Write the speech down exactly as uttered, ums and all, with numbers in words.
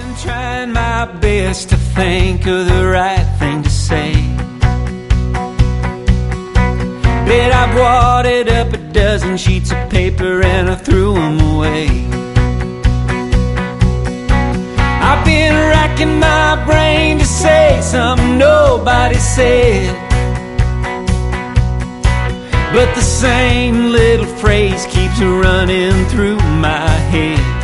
been trying my best to think of the right thing to say. Bet I've wadded up a dozen sheets of paper and I threw them away. I've been racking my brain to say something nobody said, but the same little phrase keeps running through my head.